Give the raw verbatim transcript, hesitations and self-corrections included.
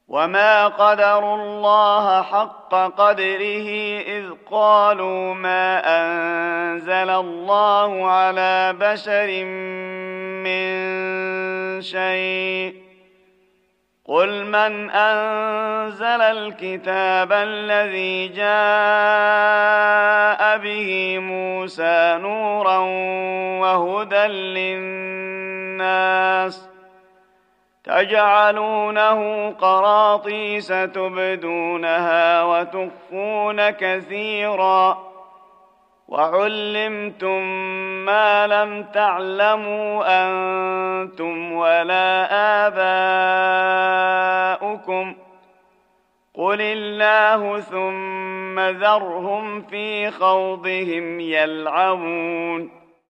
وما قدروا الله حق قدره إذ قالوا ما أنزل الله على بشر من شيء قل من أنزل الكتاب الذي جاء به موسى نورا وهدى للناس تجعلونه قراطيس تبدونها وتخفون كثيرا وعلمتم ما لم تعلموا أنتم ولا آباؤكم قل الله ثم ذرهم في خوضهم يلعبون